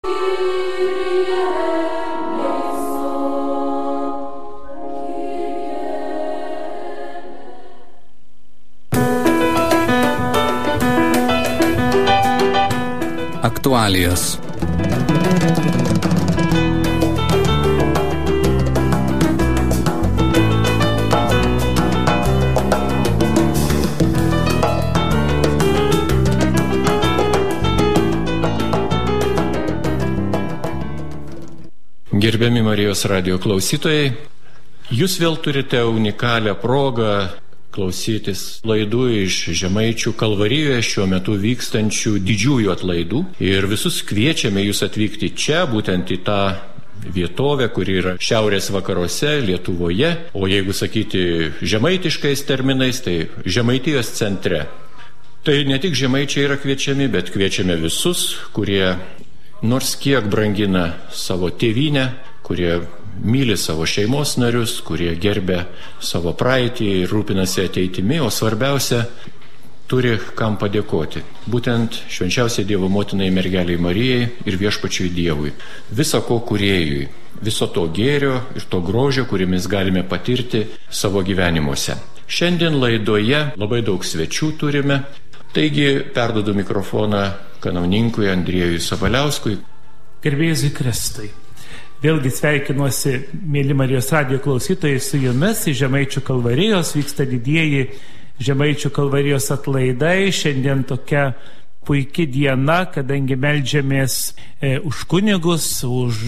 Aktualijos. Gerbiami Marijos radijo klausytojai, jūs vėl turite unikalią progą klausytis laidų iš Žemaičių Kalvarijoje šiuo metu vykstančių didžiųjų atlaidų. Ir visus kviečiame jūs atvykti čia, būtent į tą vietovę, kuri yra šiaurės vakaruose Lietuvoje, o jeigu sakyti žemaitiškais terminais, tai Žemaitijos centre. Tai ne tik žemaičiai yra kviečiami, bet kviečiame visus, kurie nors kiek brangina savo tėvynę, kurie myli savo šeimos narius, kurie gerbia savo praeitį ir rūpinasi ateitimi, o svarbiausia, turi kam padėkoti. Būtent švenčiausiai Dievo motinai mergeliai Marijai ir viešpačiui Dievui. Visa ko kūrėjui, viso to gėrio ir to grožio, kurį mes galime patirti savo gyvenimuose. Šiandien laidoje labai daug svečių turime, taigi perduodu mikrofoną kanauninkui Andriejui Sabaliauskui. Garbėjai Kristui. Vėlgi sveikinuosi, mėly Marijos radijo klausytojai, su jumis. Į Žemaičių Kalvarijos vyksta didieji Žemaičių Kalvarijos atlaidai. Šiandien tokia puikia diena, kadangi meldžiamės už kunigus, už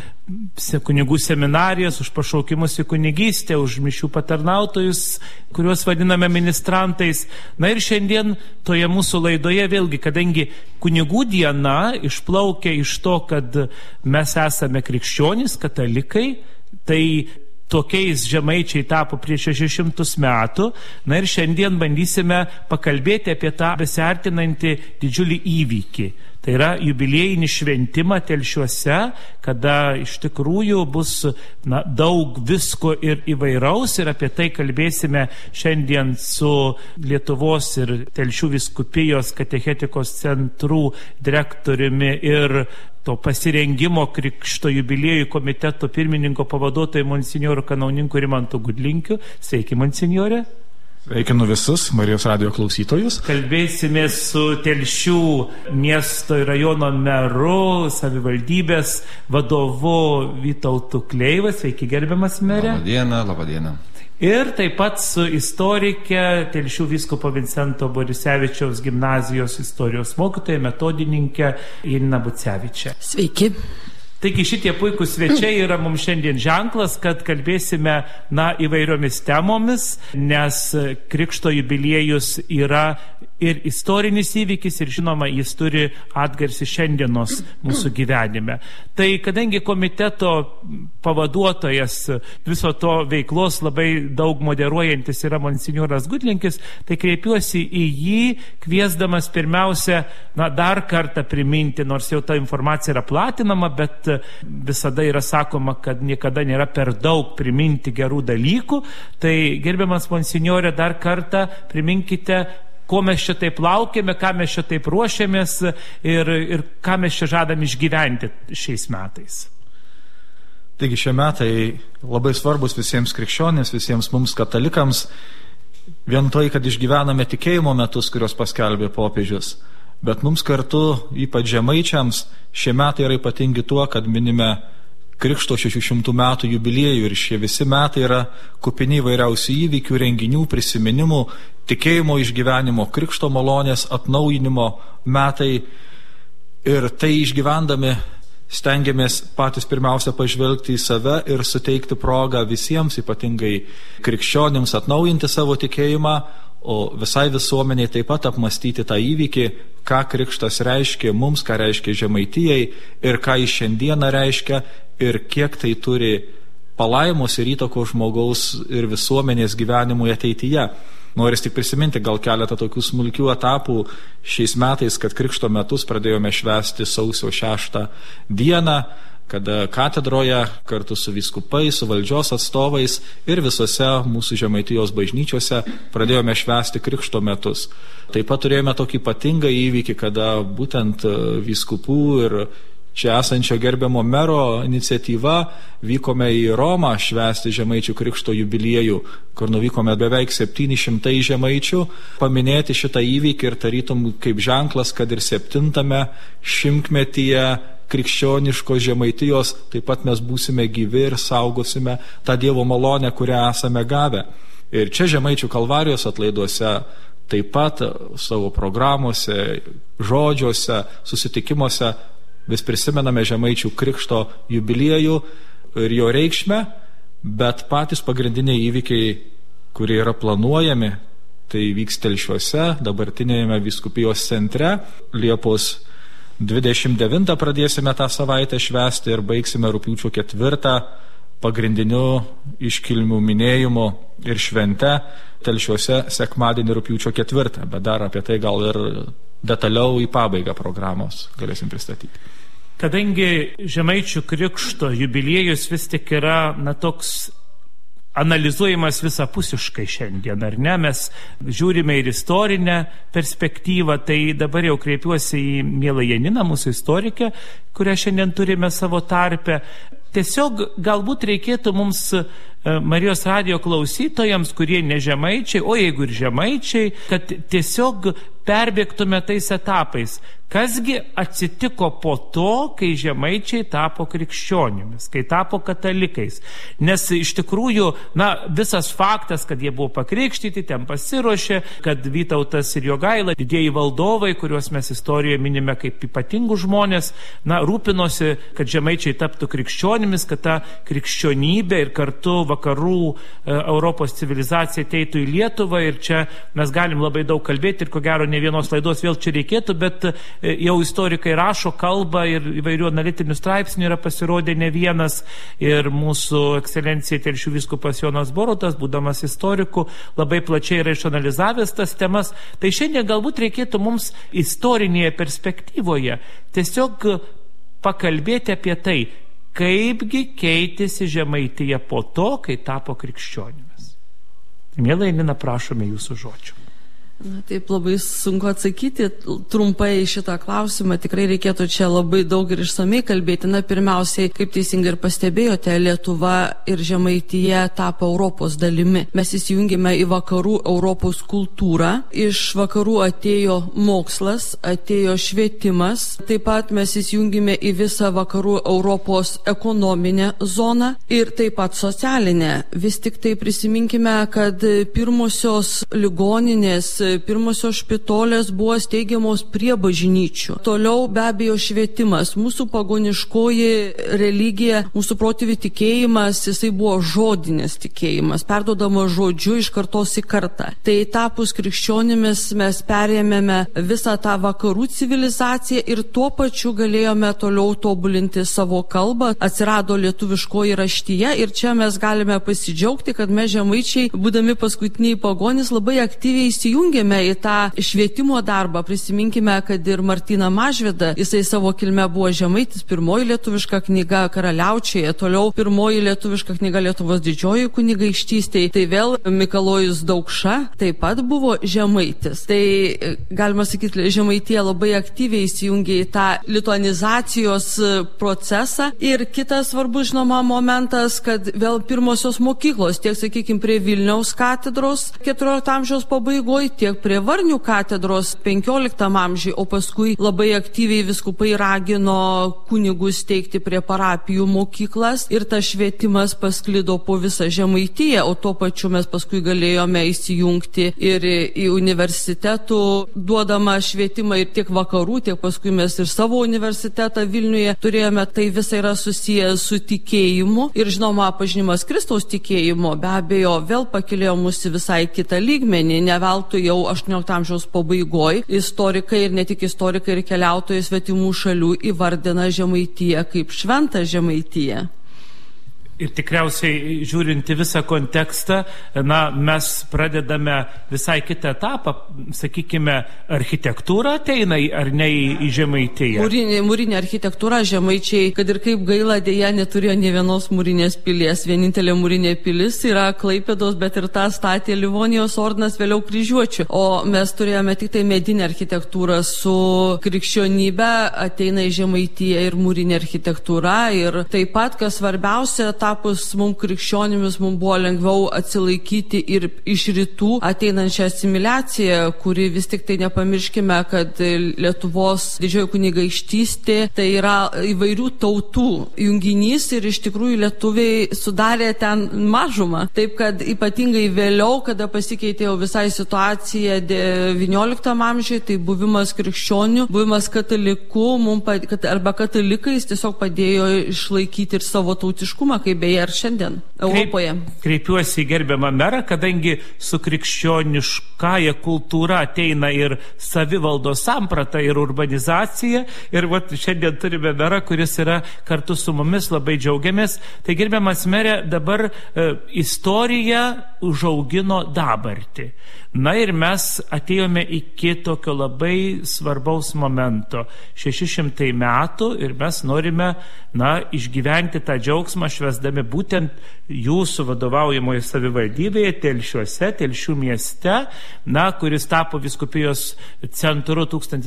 kunigų seminarijas, už pašaukimus į kunigystę, už mišių patarnautojus, kuriuos vadiname ministrantais. Na ir šiandien toje mūsų laidoje vėlgi, kadangi kunigų diena išplaukia iš to, kad mes esame krikščionys, katalikai, tai tokiais žemaičiai tapo prieš 600 metų. Na ir šiandien bandysime pakalbėti apie tą besiartinantį didžiulį įvykį. Tai yra jubiliejinį šventimą Telšiuose, kada iš tikrųjų bus daug visko ir įvairaus, ir apie tai kalbėsime šiandien su Lietuvos ir Telšių vyskupijos katechetikos centrų direktoriumi ir to pasirengimo krikšto jubiliejų komiteto pirmininko pavaduotoju monsinjoru kanauninku Rimantu Gudlinkiu. Sveiki, monsinjore. Sveikinu visus Marijos radijo klausytojus. Kalbėsime su Telšių miesto ir rajono meru, savivaldybės vadovu Vytautu Kleiva. Sveiki, gerbiamas mere. Labą dieną. Ir taip pat su istorike, Telšių vyskupo Vincento Borisevičiaus gimnazijos istorijos mokytoja, metodininkė Janina Bucevičė. Sveiki. Taigi šitie puikūs svečiai yra mums šiandien ženklas, kad kalbėsime įvairiomis temomis, nes krikšto jubiliejus yra ir istorinis įvykis, ir žinoma, jis turi atgarsį šiandienos mūsų gyvenime. Tai kadangi komiteto pavaduotojas viso to veiklos labai daug moderuojantis yra monsinjoras Gudlinkis, tai kreipiuosi į jį, kviesdamas pirmiausia, dar kartą priminti, nors jau ta informacija yra platinama, bet visada yra sakoma, kad niekada nėra per daug priminti gerų dalykų. Tai gerbiamas monsinjore, dar kartą priminkite, ko mes čia taip laukiame, ką mes čia taip ruošiamės ir ką mes čia žadam išgyventi šiais metais. Taigi šie metai labai svarbus visiems krikščionėms, visiems mums katalikams. Vien tai, kad išgyvename tikėjimo metus, kurios paskelbė popiežius. Bet mums kartu, ypač žemaičiams, šie metai yra ypatingi tuo, kad minime Krikšto 600 metų jubiliejų ir šie visi metai yra kupini įvairiausių įvykių, renginių, prisiminimų, tikėjimo išgyvenimo, Krikšto malonės atnaujinimo metai. Ir tai išgyvendami stengiamės patys pirmiausia pažvelgti į save ir suteikti progą visiems, ypatingai krikščionims, atnaujinti savo tikėjimą, o visai visuomeniai taip pat apmastyti tą įvykį, ką krikštas reiškia mums, ką reiškia Žemaitijai ir ką jis šiandieną reiškia ir kiek tai turi palaimos ir įtakos žmogaus ir visuomenės gyvenimui ateityje. Noris tik prisiminti gal keletą tokių smulkių etapų šiais metais, kad krikšto metus pradėjome švęsti sausio 6 dieną, kada katedroje kartu su vyskupais, su valdžios atstovais ir visose mūsų Žemaitijos bažnyčiose pradėjome švęsti krikšto metus. Taip pat turėjome tokį ypatingą įvykį, kada būtent vyskupų ir čia esančio gerbiamo mero iniciatyva vykome į Romą švęsti Žemaičių Krikšto jubiliejų, kur nuvykome beveik 700 žemaičių, paminėti šitą įvykį ir tarytum kaip ženklas, kad ir 7-ame šimtmetyje krikščioniškos Žemaitijos taip pat mes būsime gyvi ir saugosime tą Dievo malonę, kurią esame gavę. Ir čia Žemaičių Kalvarijos atlaiduose taip pat savo programuose, žodžiuose, susitikimuose vis prisimename Žemaičių Krikšto jubiliejų ir jo reikšmę, bet patys pagrindiniai įvykiai, kurie yra planuojami, tai vyks Telšiuose, dabartinėje vyskupijos centre. Liepos 29 pradėsime tą savaitę švęsti ir baigsime rugpjūčio 4 pagrindiniu iškilmių minėjimu ir švente Telšiuose sekmadienį rugpjūčio 4, bet dar apie tai gal ir detaliau į pabaigą programos galėsim pristatyti. Kadangi Žemaičių Krikšto jubiliejus vis tik yra toks analizuojamas visapusiškai šiandien, ar ne? Mes žiūrime ir istorinę perspektyvą, tai dabar jau kreipiuosi į mielą Janiną, mūsų istorikę, kurią šiandien turime savo tarpe. Tiesiog galbūt reikėtų mums Marijos radijo klausytojams, kurie ne žemaičiai, o jeigu ir žemaičiai, kad tiesiog perbėgtume tais etapais. Kasgi atsitiko po to, kai žemaičiai tapo krikščionimis, kai tapo katalikais. Nes iš tikrųjų, visas faktas, kad jie buvo pakrikštyti, ten pasiruošė, kad Vytautas ir Jogaila, didieji valdovai, kuriuos mes istorijoje minime kaip ypatingus žmonės, rūpinosi, kad žemaičiai taptų krikščionimis, kad ta krikščionybė ir kartu vakarų Europos civilizacija ateitų į Lietuvą. Ir čia mes galim labai daug kalbėti ir ko gero ne vienos laidos vėl čia reikėtų, bet jau istorikai rašo, kalba ir įvairių analitinių straipsnių yra pasirodę ne vienas. Ir mūsų ekscelencija Telšių vyskupas Jonas Borutas, būdamas istoriku, labai plačiai yra išanalizavęs tas temas. Tai šiandien galbūt reikėtų mums istorinėje perspektyvoje tiesiog pakalbėti apie tai, kaipgi keitėsi Žemaitija po to, kai tapo krikščionimis. Miela Janina, prašome jūsų žodžių. Taip, labai sunku atsakyti trumpai šitą klausimą, tikrai reikėtų čia labai daug ir išsamei kalbėti. Pirmiausiai, kaip teisingai ir pastebėjote, Lietuva ir Žemaitija tapo Europos dalimi. Mes įsijungėme į vakarų Europos kultūrą, iš vakarų atėjo mokslas, atėjo švietimas, taip pat mes įsijungėme į visą vakarų Europos ekonominę zoną ir taip pat socialinę. Vis tik tai prisiminkime, kad pirmosios ligoninės, pirmosios špitolės buvo steigiamos prie bažnyčių. Toliau be abejo švietimas. Mūsų pagoniškoji religija, mūsų protėvių tikėjimas, jisai buvo žodinis tikėjimas, perduodamas žodžiu iš kartos į kartą. Tai tapus krikščionimis mes perėmėme visą tą vakarų civilizaciją ir tuo pačiu galėjome toliau tobulinti savo kalbą. Atsirado lietuviškoji raštyje ir čia mes galime pasidžiaugti, kad mes žemaičiai, būdami paskutiniai pagonys, labai aktyviai įsijungėme į tą švietimo darbą. Prisiminkime, kad ir Martyną Mažvydą, jisai savo kilme buvo žemaitis, pirmoji lietuviška knyga Karaliaučiuje, toliau pirmoji lietuviška knyga Lietuvos didžioji kunigaikštystėje, tai vėl Mikalojus Daukša taip pat buvo žemaitis. Tai galima sakyti, Žemaitija labai aktyviai įsijungė į tą lituanizacijos procesą. Ir kitas svarbus žinoma momentas, kad vėl pirmosios mokyklos, tiek sakykime prie Vilniaus katedros 14 amžiaus pabaigoje, tiek prie Varnių katedros 15 amžiuje, o paskui labai aktyviai vyskupai ragino kunigus steigti prie parapijų mokyklas ir tas švietimas pasklido po visą Žemaitiją, o tuo pačiu mes paskui galėjome įsijungti ir į universitetų duodamą švietimą ir tiek vakarų, tiek paskui mes ir savo universitetą Vilniuje turėjome. Tai visai yra susijęs su tikėjimu ir žinoma pažinimas Kristaus tikėjimo be abejo vėl pakilėjo mus į visai kitą lygmenį. Ne veltui jau 18 amžiaus pabaigoje istorikai ir ne tik istorikai ir keliautojai svetimų šalių įvardina Žemaitiją kaip šventą Žemaitiją. Ir tikriausiai, žiūrinti visą kontekstą, mes pradedame visai kitą etapą, sakykime, architektūra ateina ar ne į Žemaitiją? Mūrinė architektūra Žemaičiai, kad ir kaip gaila, dėja neturėjo nė vienos mūrinės pilies. Vienintelė mūrinė pilis yra Klaipėdos, bet ir tą statė Livonijos ordinas, vėliau Kryžiuočių. O mes turėjome tik tai medinę architektūrą. Su krikščionybė ateina į Žemaitiją ir mūrinė architektūra. Ir taip pat, kas svarbiausia, tapus mums krikščionimis, mums buvo lengviau atsilaikyti ir iš rytų ateinančią asimiliaciją, kuri vis tik tai nepamirškime, kad Lietuvos didžioji kunigaikštystė tai yra įvairių tautų junginys ir iš tikrųjų lietuviai sudarė ten mažumą. Taip, kad ypatingai vėliau, kada pasikeitė jau visai situacija XIX amžiuje, tai buvimas krikščionių, buvimas katalikų, arba katalikais tiesiog padėjo išlaikyti ir savo tautiškumą, kaip beje ir šiandien Europoje. Kreipiuosi į gerbiamą merą, kadangi su krikščioniškąja kultūra ateina ir savivaldos samprata ir urbanizacija. Ir šiandien turime merą, kuris yra kartu su mumis, labai džiaugiamės. Tai gerbiamas merė, dabar istorija užaugino dabartį. Na ir mes atėjome iki tokio labai svarbaus momento. 600 metų ir mes norime, išgyventi tą džiaugsmą, švęsdami būtent jūsų vadovaujamoje savivaldybėje, Telšiuose, Telšių mieste, kuris tapo vyskupijos centru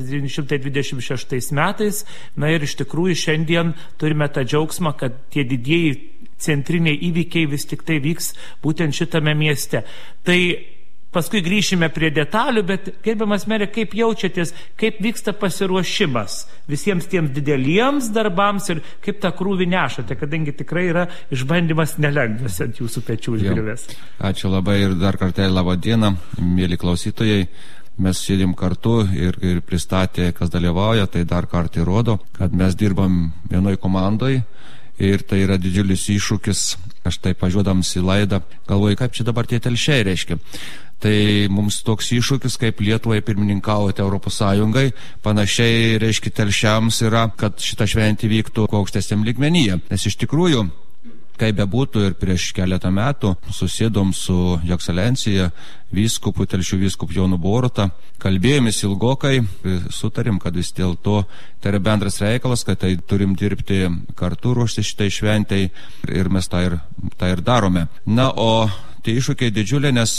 1926 metais. Ir iš tikrųjų šiandien turime tą džiaugsmą, kad tie didieji centriniai įvykiai vis tik tai vyks būtent šitame mieste. Tai paskui grįšime prie detalių, bet gerbiamas merė, kaip jaučiatės, kaip vyksta pasiruošimas visiems tiems dideliems darbams ir kaip tą krūvį nešate, kadangi tikrai yra išbandymas nelengvas ant jūsų pečių užgriuvęs. Ačiū labai ir dar kartelį labą dieną, mėly klausytojai. Mes sėdim kartu ir pristatė, kas dalyvauja, tai dar kartą įrodo, kad mes dirbam vienoj komandoj. Ir tai yra didžiulis iššūkis. Aš taip važiuodams į laidą galvoju, kaip čia dabar tie telšiai reiškia. Tai mums toks iššūkis, kaip Lietuvai pirmininkauti Europos Sąjungai, panašiai reiškia telšiams yra, kad šita šventė vyktų kuo aukštesniam lygmenyje. Nes iš tikrųjų, kaip bebūtų, ir prieš keletą metų susėdom su Jo Ekscelencija vyskupu, Telšių vyskupu Jonu Boruta, kalbėjomės ilgokai, sutarėm, kad vis dėlto tai yra bendras reikalas, kad tai turim dirbti kartu, ruošti šitai šventai ir mes tą ir darome. Na, o tie iššūkiai didžiulė, nes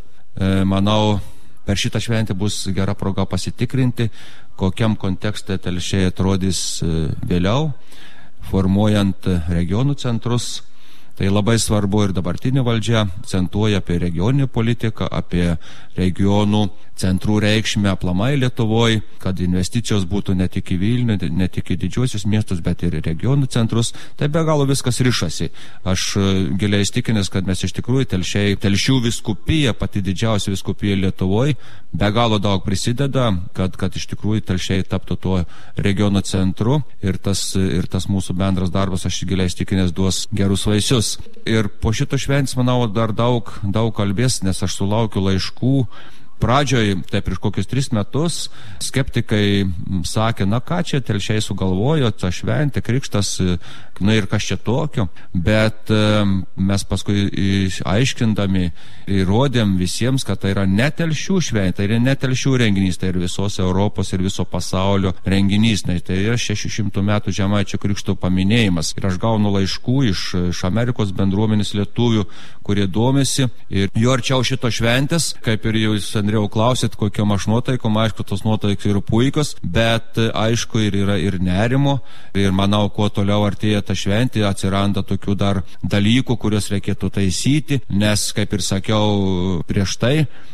manau, per šitą šventę bus gera proga pasitikrinti, kokiam kontekste telšiai atrodys vėliau, formuojant regionų centrus. Tai labai svarbu ir dabartinė valdžia akcentuoja apie regioninę politiką, apie regionų centrų reikšmę aplamai Lietuvoje, kad investicijos būtų ne tik į Vilnių, ne tik į didžiuosius miestus, bet ir regionų centrus. Tai be galo viskas rišasi. Aš giliai įstikinęs, kad mes iš tikrųjų Telšių vyskupija, pati didžiausia vyskupija Lietuvoje, be galo daug prisideda, kad iš tikrųjų Telšiai taptų tuo regionų centru ir tas mūsų bendras darbas, aš giliai įstikinęs, duos gerus vaisius. Ir po šito šventės, manau, dar daug kalbės, nes aš sulaukiu laiškų. Pradžioj, tai prieš kokius 3 metus, skeptikai sakė, ką čia telšiai sugalvojo, ta šventė, krikštas, ir kas čia tokio. Bet mes paskui aiškindami įrodėm visiems, kad tai yra ne Telšių šventė, tai yra ne Telšių renginys, tai yra visos Europos ir viso pasaulio renginys. Tai yra 600 metų Žemaičių krikšto paminėjimas. Ir aš gaunu laiškų iš Amerikos bendruomenės lietuvių, kurie domisi. Ir jo arčiau šito šventės, kaip ir jūs, Andriau, klausėt, kokiom aš nuotaikom, aišku, tos nuotaikos yra puikos, bet aišku yra ir nerimo. Ir manau, kuo toliau artėja ta šventė, atsiranda tokių dar dalykų, kuriuos reikėtų taisyti, nes, kaip ir sakiau prieš tai,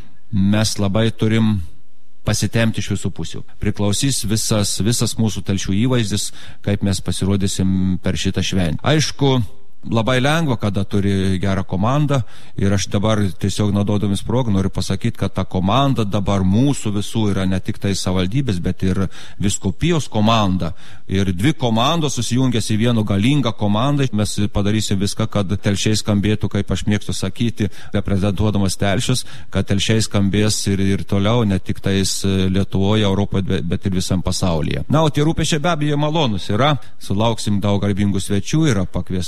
mes labai turim pasitemti iš visų pusių. Priklausys visas mūsų telšių įvaizdis, kaip mes pasirodysim per šitą šventę. Aišku, labai lengva, kada turi gerą komandą, ir aš dabar tiesiog naudodamis progą noriu pasakyti, kad ta komanda dabar mūsų visų yra ne tik tai savivaldybės, bet ir vyskupijos komanda. Ir 2 komandos susijungęs į vieną galingą komandą. Mes padarysim viską, kad telšiai skambėtų, kaip aš mėgstu sakyti, reprezentuodamas telšius, kad telšiai skambės ir toliau, ne tik tais Lietuvoje, Europoje, bet ir visam pasaulyje. Na, o tie rūpesčiai be abejo malonus yra. Sulauksim daug garbingų svečių, yra pakviesta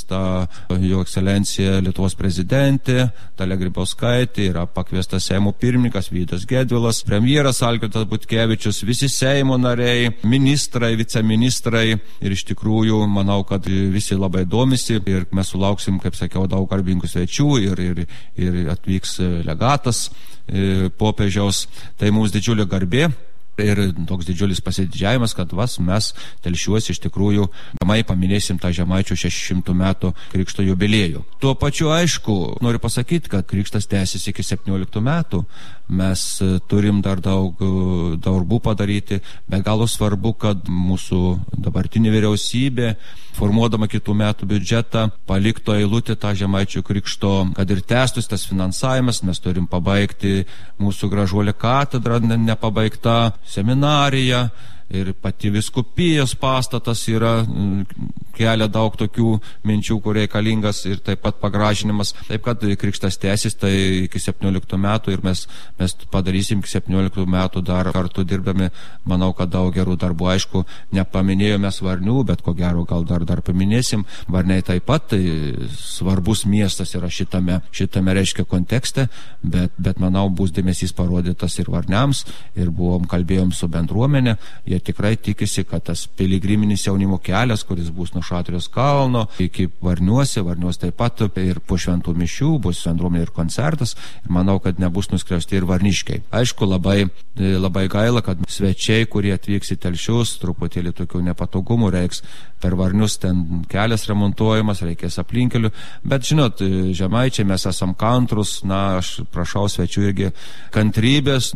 jo ekscelencija Lietuvos prezidentė Dalia Grybauskaitė, yra pakviestas Seimo pirmininkas Vydas Gedvilas, premjeras Algirdas Butkevičius, visi Seimo nariai, ministrai, viceministrai ir iš tikrųjų manau, kad visi labai domisi ir mes sulauksim, kaip sakiau, daug garbingų svečių ir atvyks legatas popiežiaus. Tai mums didžiulė garbė. Ir toks didžiulis pasididžiavimas, kad mes Telšiuose iš tikrųjų paminėsim tą Žemaičių 600 metų krikšto jubiliejų. Tuo pačiu, aišku, noriu pasakyti, kad krikštas tęsis iki 17 metų. Mes turim dar daug darbų padaryti. Be galo svarbu, kad mūsų dabartinė vyriausybė, formuodama kitų metų biudžetą, palikto eilutę tą Žemaičių krikšto, kad ir tęstus tas finansavimas. Mes turim pabaigti mūsų Gražuolė katedra nepabaigta, seminarija ir pati viskupijos pastatas yra, kelia daug tokių minčių, kur reikalingas ir taip pat pagražinimas. Taip kad krikštas tęsis tai iki 17 metų ir mes padarysim iki 17 metų dar kartu dirbdami, manau, kad daug gerų darbų. Aišku, nepaminėjome Varnių, bet ko gero gal dar paminėsim. Varniai taip pat tai svarbus miestas yra šitame reiškia kontekste, bet manau, bus dėmesys parodytas ir Varniams ir kalbėjom su bendruomenė. Jie tikrai tikisi, kad tas piligriminis jaunimo kelias, kuris bus nuo Šatrijos kalno iki Varniuose taip pat ir po šventų mišių bus bendruomenė ir koncertas. Ir manau, kad nebus nuskriausti ir varniškiai. Aišku, labai gaila, kad svečiai, kurie atvyks į Telšius, truputėlį tokių nepatogumų, reiks per Varnius ten kelias remontuojamas, reikės aplinkelių. Bet žinot, žemaičiai mes esam kantrus, aš prašau svečių irgi kantrybės,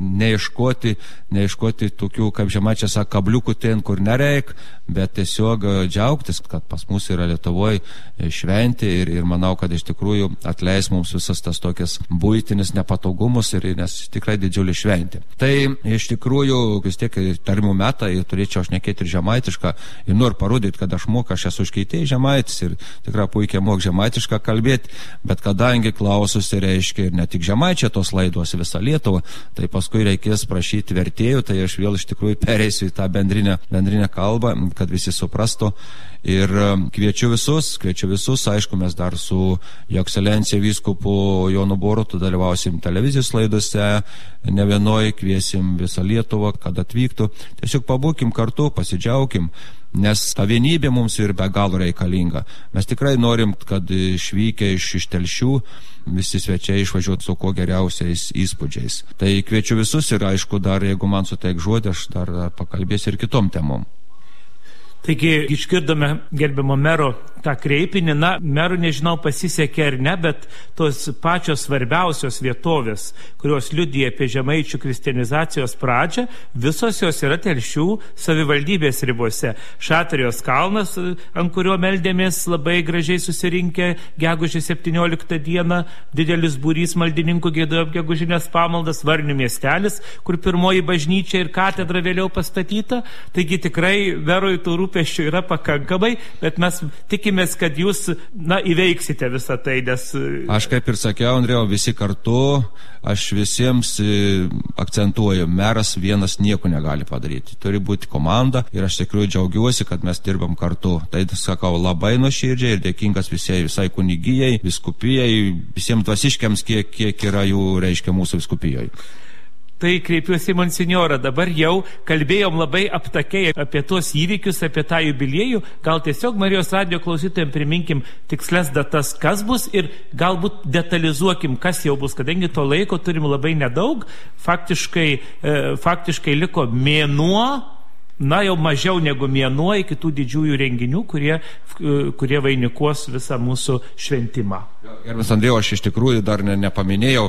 neieškoti tokių, kaip žemaičiai sako, kabliukų ten, kur nereik, bet tiesiog džiaugtis, kad pas mus yra Lietuvoje šventė ir manau, kad iš tikrųjų atleis mums visas tas tokias buitinis nepatogumus ir nes tikrai didžiulį šventė. Tai iš tikrųjų vis tiek tarimų metą ir turėčiau aš nekėti ir žemaitišką ir noriu parodyti, kad aš esu iškeitėjai žemaitis ir tikrai puikiai moku žemaitišką kalbėti, bet kadangi klausosi reiškia ir ne tik žemaičia tos laidos visą Lietuvą, tai paskui reikės prašyti vertėjų, tai aš vėl iš tikrųjų pereisiu į tą bendrinę kalbą, kad visi suprastų. Ir kviečiu visus, aišku, mes dar su Jo ekscelencija vyskupu Jonu Borutu dalyvausim televizijos laidose, ne vienoj, kviesim visą Lietuvą, kad atvyktų. Tiesiog pabūkim kartu, pasidžiaugim, nes ta vienybė mums ir be galo reikalinga. Mes tikrai norim, kad išvykę iš Telšių visi svečiai išvažiuotų su kuo geriausiais įspūdžiais. Tai kviečiu visus ir aišku, dar jeigu man suteik žodį, aš dar pakalbėsiu ir kitom temom. Taigi, išgirdome gerbiamo mero tą kreipinį, merų nežinau pasisekė ar ne, bet tos pačios svarbiausios vietovės, kurios liudija apie žemaičių kristianizacijos pradžią, visos jos yra Telšių savivaldybės ribose. Šatrijos kalnas, ant kurio meldėmės labai gražiai susirinkę gegužės 17 dieną, didelis būrys maldininkų giedojo gegužinės pamaldas, Varnių miestelis, kur pirmoji bažnyčia ir katedra vėliau pastatyta. Taigi tikrai merui tų rūpesčių yra pakankamai, bet mes tikimės, kad jūs įveiksite visą tai, nes... Aš kaip ir sakiau, Andrėjau, visi kartu, aš visiems akcentuoju, meras vienas nieko negali padaryti. Turi būti komanda ir aš tikrai džiaugiuosi, kad mes dirbam kartu. Tai sakau labai nuoširdžiai ir dėkingas visai kunigijai, viskupijai, visiems dvasiškiams, kiek yra jų, reiškia, mūsų viskupijoje. Tai kreipiuosi monsinjorą, dabar jau kalbėjom labai aptakiai apie tuos įvykius, apie tą jubiliejų, gal tiesiog Marijos radijo klausytojams priminkim tikslias datas, kas bus ir galbūt detalizuokim, kas jau bus, kadangi to laiko turim labai nedaug, faktiškai liko mėnuo, jau mažiau negu mėnuo iki tų didžiųjų renginių, kurie vainikuos visą mūsų šventimą. Gerbiamas Andrėjau, aš iš tikrųjų dar nepaminėjau,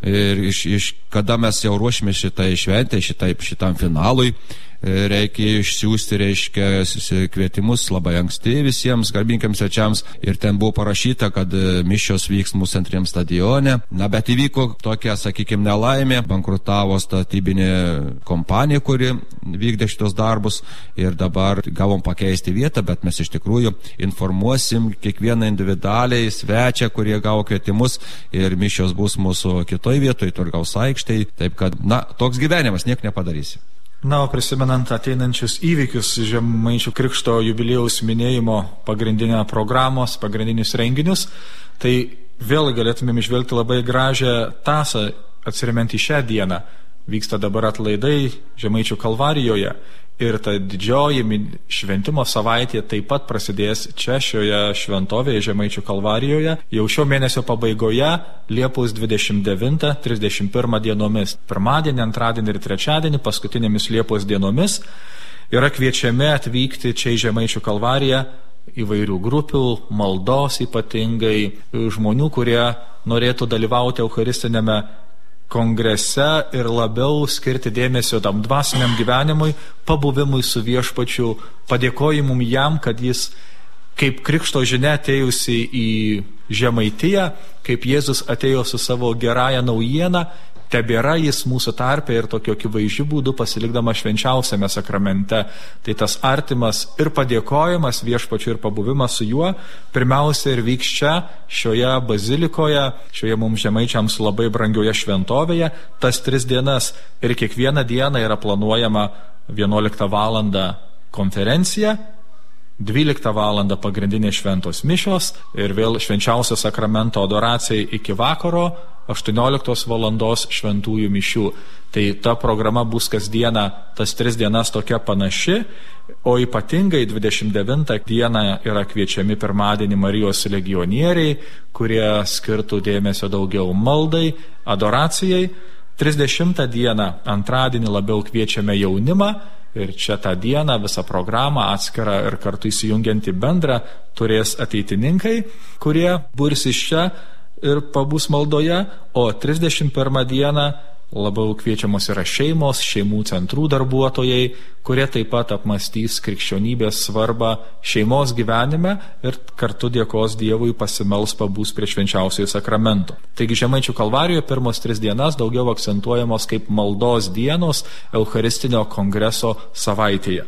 kada mes jau ruošime šitai šventai, šitam finalui, reikia išsiųsti, reiškia, kvietimus labai anksti visiems garbingiams svečiams ir ten buvo parašyta, kad mišios vyks mūsų centriniam stadione. Bet įvyko tokia, sakykime, nelaimė, bankrutavo statybinė kompanija, kuri vykdė šitos darbus ir dabar gavom pakeisti vietą, bet mes iš tikrųjų informuosim kiekvieną individualiai svečią, kurie gavo kvietimus ir mišios bus mūsų kitoj vietoj, Turgaus aikštėje. Taip kad, toks gyvenimas, nieko nepadarysi. Na, o prisimenant ateinančius įvykius Žemaičių Krikšto jubiliejaus minėjimo pagrindinius renginius, tai vėl galėtumėm išvelgti labai gražią tąsą atsiremiant į šią dieną. Vyksta dabar atlaidai Žemaičių Kalvarijoje ir ta didžioji šventimo savaitė taip pat prasidės čia šioje šventovėje Žemaičių Kalvarijoje jau šio mėnesio pabaigoje Liepos 29-31 dienomis. Pirmadienį, antradienį ir trečiadienį, paskutinėmis Liepos dienomis yra kviečiami atvykti čia į Žemaičių Kalvariją įvairių grupių, maldos ypatingai, žmonių, kurie norėtų dalyvauti eucharistinėme kongrese ir labiau skirti dėmesio tam dvasiniam gyvenimui, pabuvimui su viešpačiu, padėkojimum jam, kad jis kaip krikšto žinia atėjusi į Žemaitiją, kaip Jėzus atėjo su savo gerąją naujieną, tebėra jis mūsų tarpe ir tokio akivaizdžiu būdu pasilikdama švenčiausiame sakramente. Tai tas artimas ir padėkojimas viešpačiu ir pabuvimas su juo pirmiausia ir vyks čia, šioje bazilikoje, šioje mums žemaičiams labai brangioje šventovėje, tas 3 dienas ir kiekvieną dieną yra planuojama 11 valandą konferencija, 12 valandą pagrindinės šventos mišios ir vėl švenčiausio sakramento adoracijai iki vakaro 18 valandos šventųjų mišių. Tai ta programa bus kasdieną, tas 3 dienas tokia panaši, o ypatingai 29 dieną yra kviečiami pirmadienį Marijos legionieriai, kurie skirtų dėmesio daugiau maldai, adoracijai. 30 dieną, antradienį labiau kviečiame jaunimą ir čia tą dieną visą programą atskirą ir kartu įsijungiantį bendrą turės ateitininkai, kurie bursis čia ir pabus maldoje, o 31 dieną labiau kviečiamos yra šeimos, šeimų centrų darbuotojai, kurie taip pat apmastys krikščionybės svarbą šeimos gyvenime ir kartu dėkos Dievui pasimels pabus prie švenčiausiojo sakramento. Taigi Žemaičių Kalvarijoje pirmos 3 dienas daugiau akcentuojamos kaip maldos dienos Eucharistinio kongreso savaitėje.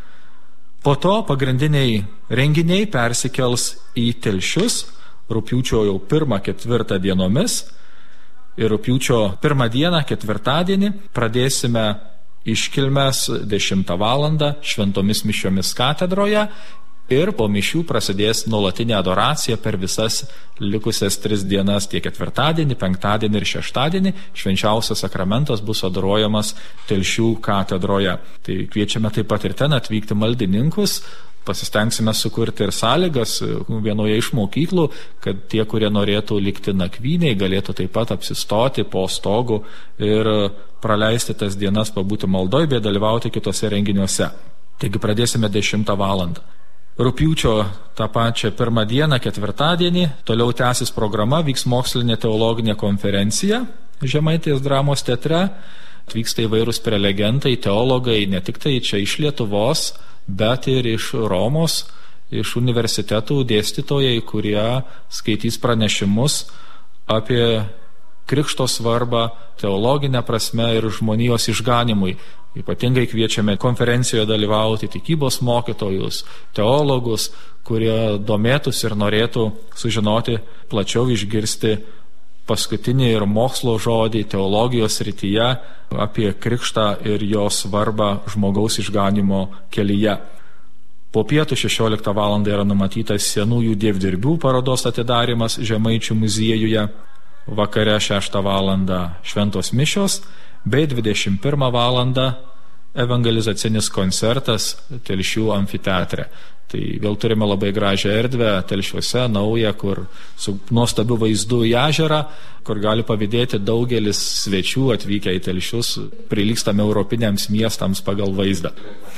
Po to pagrindiniai renginiai persikels į Telšius rugpjūčio jau 1-4 dienomis ir rugpjūčio 1 dieną, ketvirtadienį, pradėsime iškilmes 10 valandą šventomis mišiomis katedroje ir po mišių prasidės nuolatinė adoracija per visas likusias 3 dienas, tiek ketvirtadienį, penktadienį ir šeštadienį. Švenčiausias sakramentas bus adoruojamas Telšių katedroje. Tai kviečiame taip pat ir ten atvykti maldininkus. Pasistengsime sukurti ir sąlygas vienoje iš mokyklų, kad tie, kurie norėtų likti nakvyniai, galėtų taip pat apsistoti po stogu ir praleisti tas dienas pabūti maldoj, bei dalyvauti kitose renginiuose. Taigi pradėsime 10 valandą. Rugpjūčio tą pačią 1 dieną, ketvirtadienį, toliau tęsis programa, vyks mokslinė teologinė konferencija Žemaitės dramos teatre. Atvyksta įvairūs prelegentai, teologai, ne tik tai čia iš Lietuvos, bet ir iš Romos, iš universitetų dėstytojai, kurie skaitys pranešimus apie krikšto svarbą teologinę prasme ir žmonijos išganimui. Ypatingai kviečiame konferencijoje dalyvauti tikybos mokytojus, teologus, kurie domėtųsi ir norėtų sužinoti, plačiau išgirsti paskutinį ir mokslo žodį teologijos srityje apie krikštą ir jo svarbą žmogaus išganimo kelyje. Po pietų 16 val. Yra numatytas senųjų dievdirbių parodos atidarimas Žemaičių muziejuje, vakare 6 val. Šventos mišios, bei 21 val. Evangelizacinis koncertas Telšių amfiteatre. Tai vėl turime labai gražią erdvę Telšiuose, naują, kur su nuostabiu vaizdu į ežerą, kur gali pavydėti daugelis svečių atvykę į Telšius, prilygstame europiniams miestams pagal vaizdą.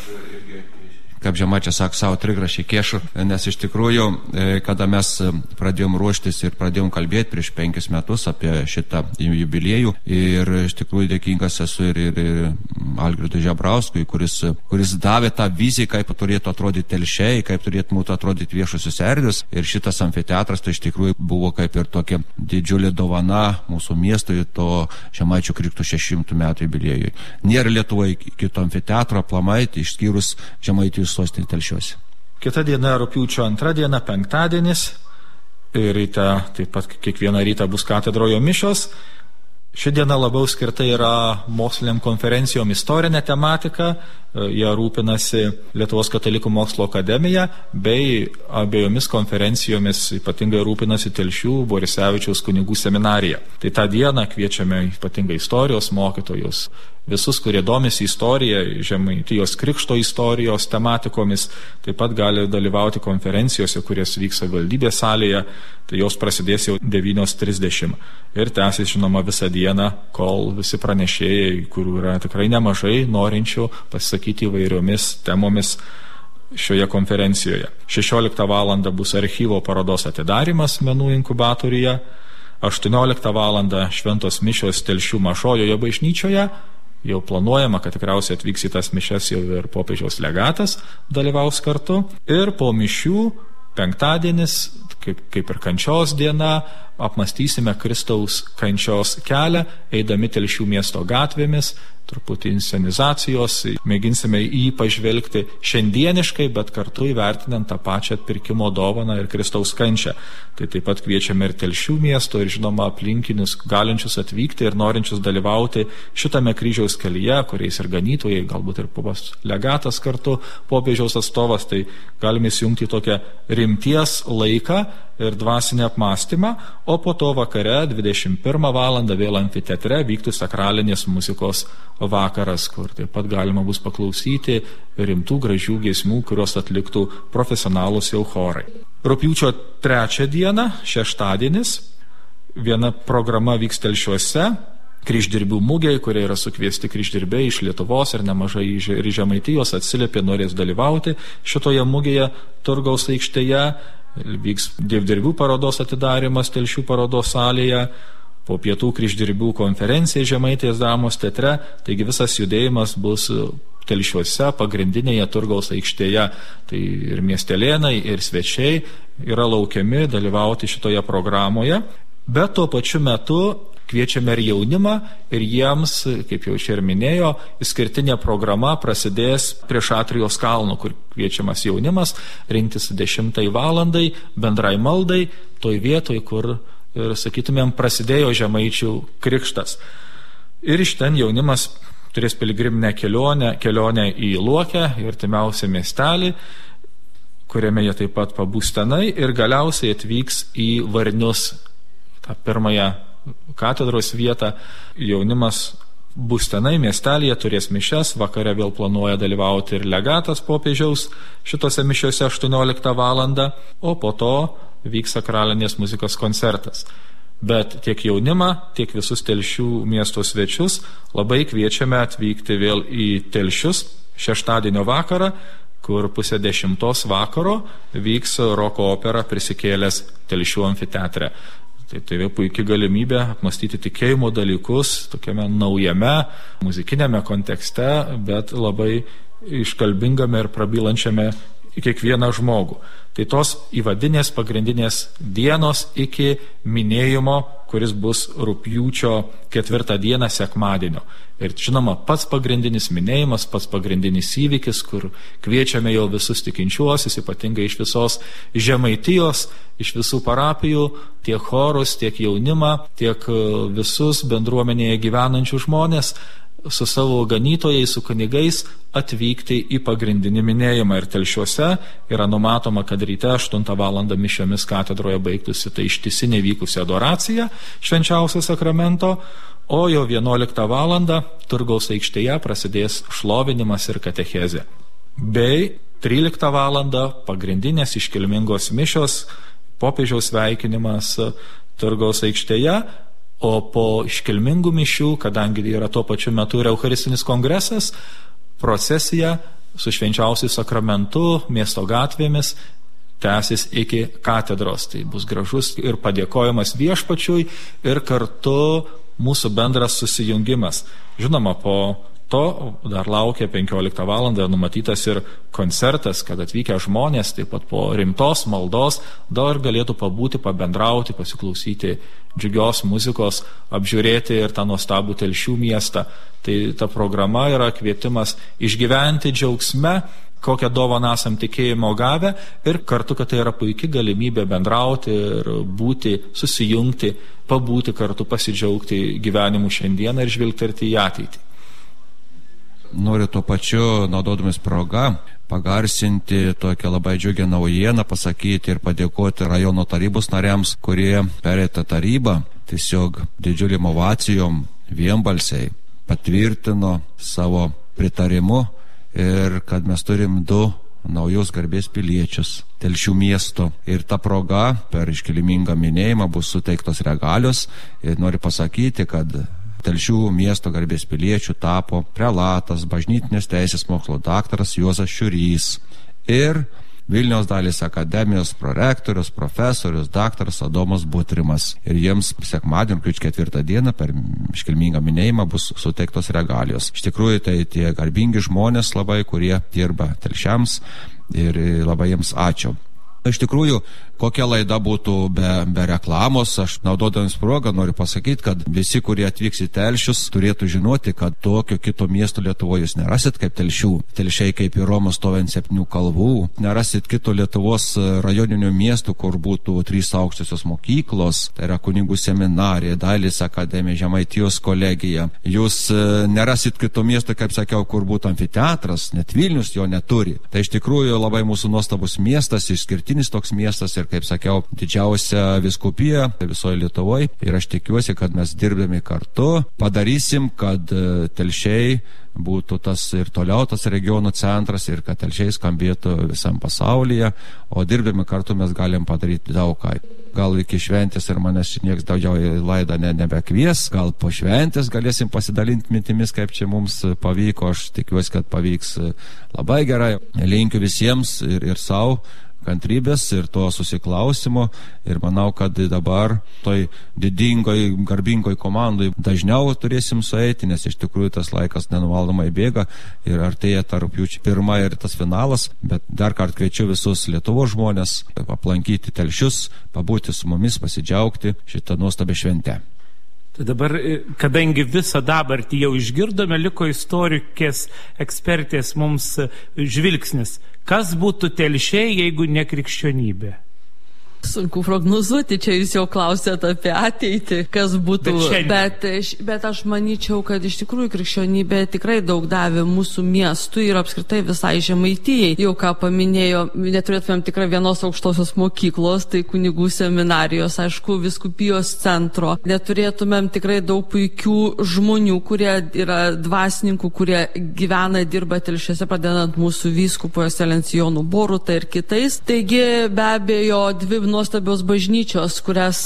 Kaip žemaičiai sako, savo trigrašį kėšų, nes iš tikrųjų, kada mes pradėjom ruoštis ir pradėjom kalbėti prieš 5 metus apie šitą jubiliejų, ir iš tikrųjų dėkingas esu ir Algirdui Žebrauskui, kuris davė tą viziją, kaip turėtų atrodyti telšiai, kaip turėtų atrodyti viešosios erdvės, ir šitas amfiteatras tai iš tikrųjų buvo kaip ir tokia didžiulė dovana mūsų miestui, to Žemaičių Krikšto 600 metų jubiliejui. Nėra Lietuvoje kito amfiteatro aplamai, išskyrus Žemaitijos sostinė Telšiuose. Kita diena rugpjūčio 2 diena, penktadienis. Ir ryte taip pat kiekvieną rytą bus katedroje mišios. Ši diena labiau skirta yra moksliniam konferencijom istorinė tematika. Jie rūpinasi Lietuvos katalikų mokslo akademija, bei abiejomis konferencijomis ypatingai rūpinasi Telšių Borisevičiaus kunigų seminarija. Tai tą dieną kviečiame ypatingai istorijos mokytojus, visus, kurie domisi istorija, Žemaitijos krikšto istorijos tematikomis, taip pat gali dalyvauti konferencijose, kurias vyks savivaldybės salėje. Tai jos prasidės jau 9:30 ir tęsis, žinoma, visą dieną, kol visi pranešėjai, kurių yra tikrai nemažai norinčių pasakyti įvairiomis temomis šioje konferencijoje. 16 val. Bus archyvo parodos atidarymas menų inkubatoriuje, 18 val. Šventos mišios Telšių Mažojoje bažnyčioje. Jau planuojama, kad tikriausiai atvyks į tas mišias jau ir popiežiaus legatas dalyvaus kartu. Ir po mišių penktadienis, kaip ir kančios diena, apmastysime Kristaus kančios kelią, eidami Telšių miesto gatvėmis, truputį inscenizacijos, mėginsime į jį pažvelgti šiandieniškai, bet kartu įvertinant tą pačią atpirkimo dovaną ir Kristaus kančią. Tai taip pat kviečiame ir Telšių miesto, ir žinoma aplinkinius galinčius atvykti ir norinčius dalyvauti šitame kryžiaus kelyje, kuriais ir ganytojai, galbūt ir popiežiaus legatas kartu, popiežiaus atstovas, tai galime įsijungti į tokią rimties laiką ir dvasinį apmąstymą, o po to vakare 21 val. Vėl amfiteatre vyktų sakralinės muzikos vakaras, kur taip pat galima bus paklausyti rimtų gražių giesmių, kurios atliktų profesionalūs jau chorai. Rugpjūčio 3 dieną, šeštadienis, viena programa vyks Telšiuose, kryždirbių mugėj, kurie yra sukviesti kryždirbiai iš Lietuvos ir nemažai iš Žemaitijos atsiliepė, norės dalyvauti šitoje mugėje turgaus aikštėje. Vyks dievdirbių parodos atidarymas Telšių parodos salėje, po pietų kryždirbių konferencija Žemaitės dramos teatre, taigi visas judėjimas bus Telšiuose, pagrindinėje turgaus aikštėje. Tai ir miestelėnai, ir svečiai yra laukiami dalyvauti šitoje programoje, bet tuo pačiu metu kviečiame ir jaunimą, ir jiems, kaip jau čia ir minėjo, išskirtinė programa prasidės prieš Atrijos kalno, kur kviečiamas jaunimas rinktis 10 valandai bendrai maldai, toj vietoj, kur, ir sakytumėm, prasidėjo Žemaičių krikštas. Ir iš ten jaunimas turės piligriminę kelionę į Luokę, į artimiausią miestelį, kuriame jie taip pat pabūs tenai, ir galiausiai atvyks į Varnius, tą pirmąją katedros vietą. Jaunimas bus tenai, miestelėje turės mišias, vakare vėl planuoja dalyvauti ir legatas popiežiaus šitose mišiose 18 val. O po to vyks sakralinės muzikos koncertas. Bet tiek jaunimą, tiek visus Telšių miesto svečius labai kviečiame atvykti vėl į Telšius šeštadienio vakarą, kur 9:30 vakaro vyks roko opera Prisikėlęs Telšių amfiteatre. Tai vėl puikia galimybė apmastyti tikėjimo dalykus tokiame naujame muzikinėme kontekste, bet labai iškalbingame ir prabylančiame į kiekvieną žmogų. Tai tos įvadinės pagrindinės dienos iki minėjimo, kuris bus rugpjūčio 4 dieną sekmadienio. Ir žinoma, pats pagrindinis minėjimas, pats pagrindinis įvykis, kur kviečiame jau visus tikinčiuosius, ypatingai iš visos Žemaitijos, iš visų parapijų, tiek chorus, tiek jaunimą, tiek visus bendruomenėje gyvenančių žmonės, su savo ganytojais, su kunigais atvykti į pagrindinį minėjimą. Ir Telšiuose yra numatoma, kad ryte 8 val. Mišiomis katedroje baigtųsi tai ištisinė vykusi adoracija švenčiausio sakramento, o jau 11 val. Turgaus aikštėje prasidės šlovinimas ir katechezė. Bei 13 val. Pagrindinės iškilmingos mišios, popiežiaus sveikinimas Turgaus aikštėje. O po iškilmingų mišių, kadangi yra tuo pačiu metu ir Eucharistinis kongresas, procesija su švenčiausiu sakramentu miesto gatvėmis tęsis iki katedros. Tai bus gražus ir padėkojimas viešpačiui ir kartu mūsų bendras susijungimas. Žinoma, po to dar laukia 15 val. Numatytas ir koncertas, kad atvykę žmonės taip pat po rimtos maldos dar galėtų pabūti, pabendrauti, pasiklausyti džiugios muzikos, apžiūrėti ir tą nuostabų Telšių miestą. Tai ta programa yra kvietimas išgyventi džiaugsme kokią dovaną esam tikėjimo gavę ir kartu, kad tai yra puikia galimybė bendrauti ir būti, susijungti, pabūti kartu, pasidžiaugti gyvenimu šiandieną ir žvilgterti į ateitį. Noriu tuo pačiu, naudodamas progą, pagarsinti tokią labai džiugią naujieną, pasakyti ir padėkoti rajono tarybos nariams, kurie pereitą tarybą tiesiog didžiuliam ovacijom vienbalsiai patvirtino savo pritarimu ir kad mes turim 2 naujus garbės piliečius Telšių miesto. Ir ta proga per iškilmingą minėjimą bus suteiktos regalios ir noriu pasakyti, kad Telšių miesto garbės piliečių tapo prelatas, bažnytinės teisės mokslo daktaras Juozas Šiurys ir Vilniaus dailės akademijos prorektorius, profesorius, daktaras Adomas Butrimas. Ir jiems sekmadienį, rugpjūčio 4 dieną per iškilmingą minėjimą bus suteiktos regalijos. Iš tikrųjų, tai tie garbingi žmonės labai, kurie dirba telšiams ir labai jiems ačiū. Iš tikrųjų, kokia laida būtų be reklamos, aš naudodamas progą noriu pasakyti, kad visi, kurie atvyks į Telšius, turėtų žinoti, kad tokio kito miesto Lietuvoje jūs nerasit kaip Telšių. Telšiai kaip į Romą stovi ant 7 kalvų. Nerasit kito Lietuvos rajoninių miestų, kur būtų 3 aukštosios mokyklos, tai yra kunigų seminarija, dailės akademija, Žemaitijos kolegija. Jūs nerasit kito miesto, kaip sakiau, kur būtų amfiteatras, net Vilnius jo neturi. Tai iš tikrųjų labai mūsų nuostabus miestas, išskirtinis toks miestas ir, kaip sakiau, didžiausia vyskupija visoje Lietuvoje. Ir aš tikiuosi, kad mes dirbdami kartu padarysim, kad Telšiai būtų tas ir toliau tas regionų centras ir kad Telšiai skambėtų visam pasaulyje, o dirbdami kartu mes galim padaryti daug ką. Gal iki šventės ir manęs nieks daugiau į laidą nebekvies, gal po šventės galėsim pasidalinti mintimis, kaip čia mums pavyko. Aš tikiuosi, kad pavyks labai gerai. Linkiu visiems ir savo kantrybės ir to susiklausimo ir manau, kad dabar toj didingoj, garbingoj komandai dažniau turėsim sueiti, nes iš tikrųjų tas laikas nenuvaldomai bėga ir artėja ta rugpjūčio 1 ir tas finalas, bet dar kartą kviečiu visus Lietuvos žmonės aplankyti Telšius, pabūti su mumis, pasidžiaugti šitą nuostabią šventę. Tai dabar, kadangi visą dabartį jau išgirdome, liko istorikės ekspertės mums žvilgsnis. Kas būtų Telšiai, jeigu ne krikščionybė? Sunku prognozuoti, čia jūs jau klausėte apie ateitį, kas būtų, bet aš manyčiau, kad iš tikrųjų krikščionybė tikrai daug davė mūsų miestui ir apskritai visai Žemaitijai. Jau ką paminėjo, neturėtumėm tikrai vienos aukštosios mokyklos, tai kunigų seminarijos, aišku, vyskupijos centro. Neturėtumėm tikrai daug puikių žmonių, kurie yra dvasininkų, kurie gyvena, dirba Telšiuose, pradedant mūsų vyskupo Ekscelencijonu Boruta ir kitais. Taigi, be abejo, 2 nuostabios bažnyčios, kurias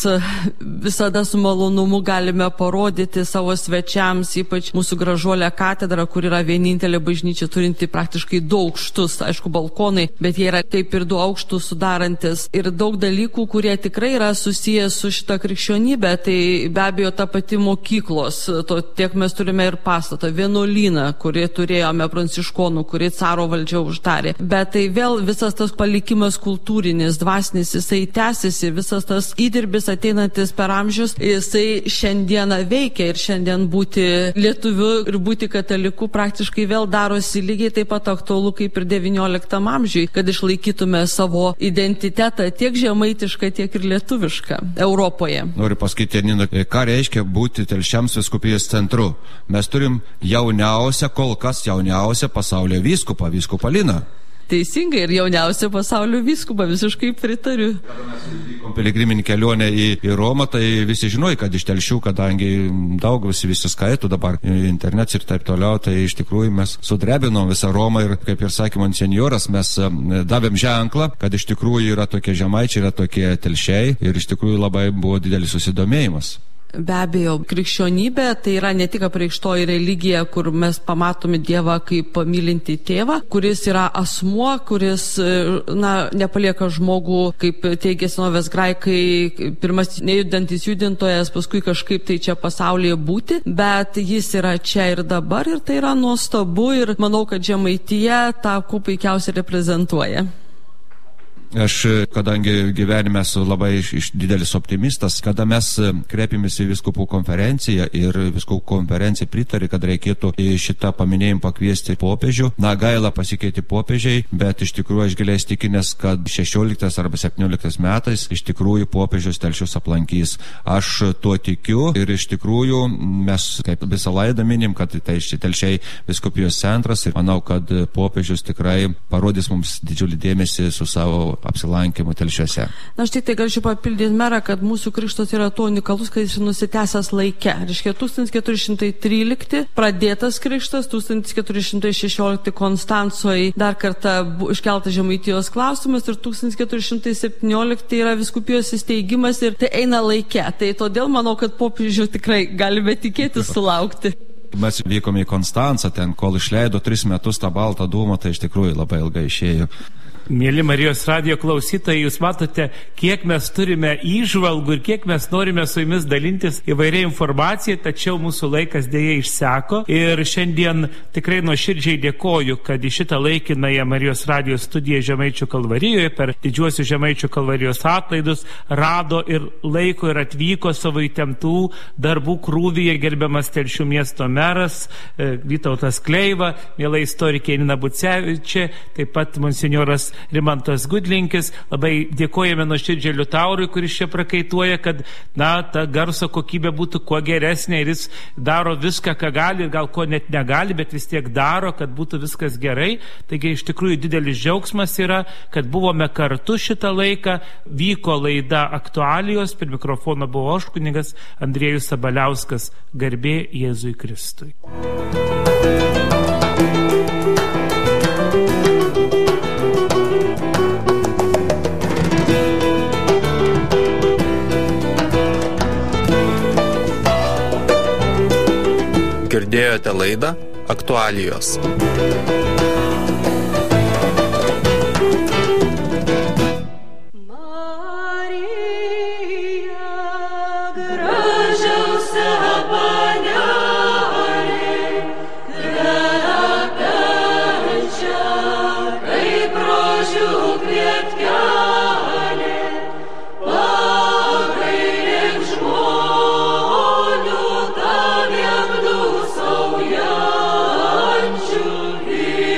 visada su malonumu galime parodyti savo svečiams, ypač mūsų gražuolę katedrą, kur yra vienintelė bažnyčia turinti praktiškai 2 aukštus, aišku, balkonai, bet jie yra kaip ir 2 aukštus sudarantis ir daug dalykų, kurie tikrai yra susijęs su šita krikščionybė. Tai be abejo ta pati mokyklos, tiek mes turime ir pastatą, vienuolyną, kurį turėjome pranciškonų, kurį caro valdžia uždarė. Bet tai vėl visas tas palikimas kultūrinis, dvasinis, jisai tęsiasi, visas tas įdirbis ateinantis per amžius, jisai šiandieną veikia ir šiandien būti lietuviu ir būti kataliku praktiškai vėl darosi lygiai taip pat aktualu kaip ir 19 amžiui, kad išlaikytume savo identitetą tiek žemaitišką, tiek ir lietuvišką Europoje. Noriu pasakyti, Janina, ką reiškia būti Telšiams vyskupijos centru. Mes turim jauniausią, kol kas jauniausią pasaulio vyskupą Liną. Teisingai, ir jauniausia pasaulio vyskupą, visiškai pritariu. Kada mes vykom piligriminį kelionę į Romą, tai visi žinojo, kad iš Telšių, kadangi daug visi skaito dabar internetas ir taip toliau, tai iš tikrųjų mes sudrebinom visą Romą ir, kaip ir sakė monsenjoras, mes davėm ženklą, kad iš tikrųjų yra tokie žemaičiai, yra tokie telšiai ir iš tikrųjų labai buvo didelis susidomėjimas. Be abejo, krikščionybė tai yra ne tik apreikštoji religija, kur mes pamatome Dievą kaip mylinti tėvą, kuris yra asmuo, kuris nepalieka žmogų, kaip teigia senovės graikai, pirmas nejudantis judintojas, paskui kažkaip tai čia pasaulyje būti, bet jis yra čia ir dabar ir tai yra nuostabu ir manau, kad Žemaitija tą kuo puikiausiai reprezentuoja. Aš, kadangi gyvenime esu labai didelis optimistas, kada mes kreipėmės į Vyskupų konferenciją ir Vyskupų konferencija pritarė, kad reikėtų į šitą paminėjimą pakviesti popiežių. Gaila pasikeiti popiežiai, bet iš tikrųjų aš giliai įsitikinęs, kad 16 arba 17 metais iš tikrųjų popiežius Telšius aplankys. Aš tuo tikiu ir iš tikrųjų mes kaip visą laidą minim, kad tai Telšiai vyskupijos centras ir manau, kad popiežius tikrai parodys mums didžiulį dėmesį su savo apsilankimu Telšiuose. Na, aš tik tai galėčiau papildyti merą, kad mūsų krikštas yra to unikalus, kad jis nusitęsęs laike. Reiškia, 1413 pradėtas krikštas, 1416 Konstancoje dar kartą iškeltas Žemaitijos klausimas ir 1417 yra vyskupijos įsteigimas ir tai eina laike. Tai todėl manau, kad popiežių tikrai galime tikėtis sulaukti. Mes vykome į Konstancą, ten kol išleido 3 metus tą baltą dūmą, tai iš tikrųjų labai ilgai išėjo. Mėly Marijos radijo klausytojai, jūs matote, kiek mes turime įžvalgų ir kiek mes norime su jumis dalintis įvairiai informaciją, tačiau mūsų laikas dėja išseko ir šiandien tikrai nuoširdžiai dėkoju, kad į šitą laikinąją Marijos radijo studiją Žemaičių Kalvarijoje per didžiuosius Žemaičių Kalvarijos atlaidus rado ir laiko ir atvyko savo įtemptų darbų krūvyje gerbiamas Telšių miesto meras Vytautas Kleiva, miela istorikė Nina Bucevičė, taip pat monsinjoras Rimantas Gudlinkis. Labai dėkojame nuoširdžiai Liutaurui, kuris čia prakaituoja, kad ta garso kokybė būtų kuo geresnė ir jis daro viską, ką gali ir gal ko net negali, bet vis tiek daro, kad būtų viskas gerai. Taigi iš tikrųjų didelis džiaugsmas yra, kad buvome kartu šitą laiką, vyko laida Aktualijos, per mikrofoną buvo aš, kunigas Andriejus Sabaliauskas. Garbė Jėzui Kristui. Girdėjote laidą Aktualijos. Saujančių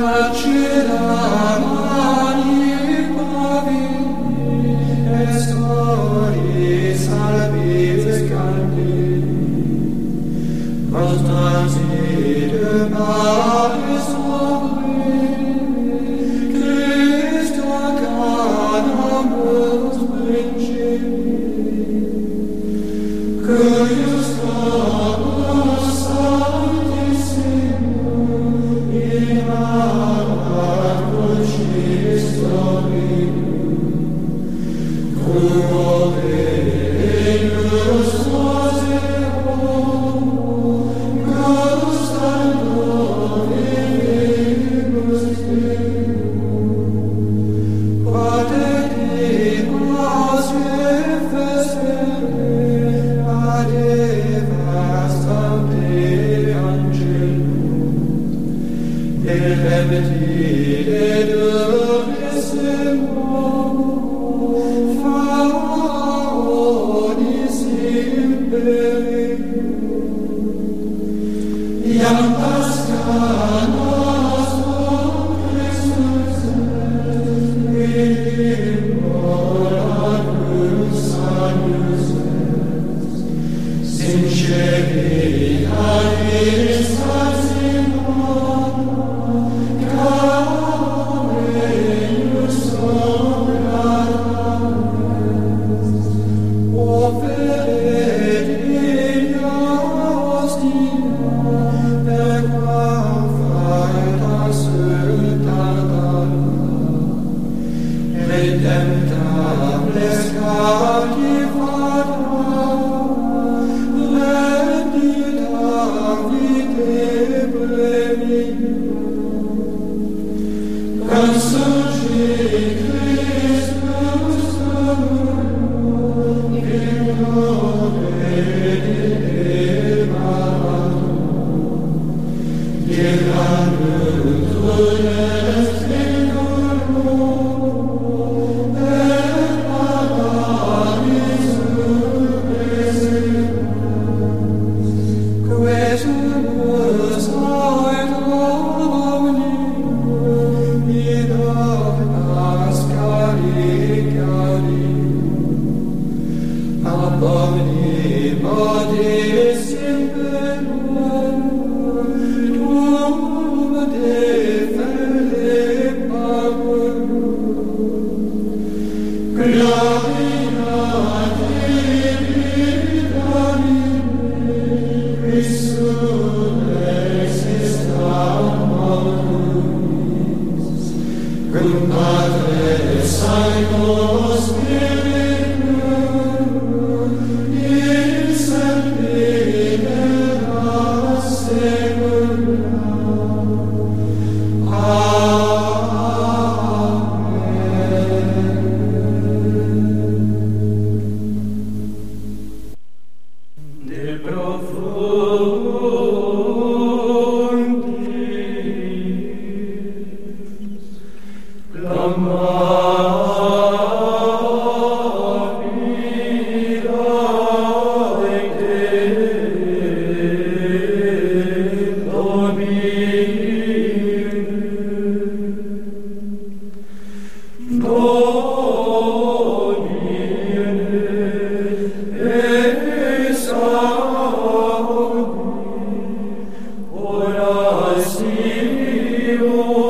Ora